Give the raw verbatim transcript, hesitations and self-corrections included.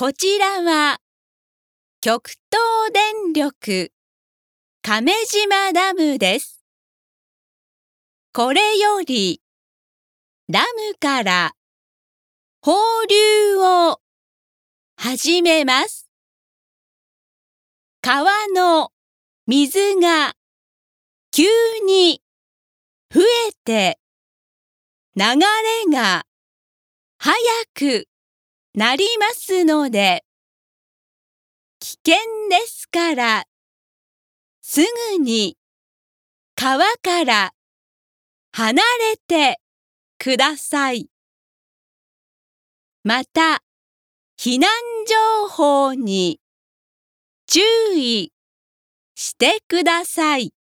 こちらは極東電力亀島ダムです。これよりダムから放流を始めます。川の水が急に増えて流れが速くなりますので、危険ですからすぐに川から離れてください。また、避難情報に注意してください。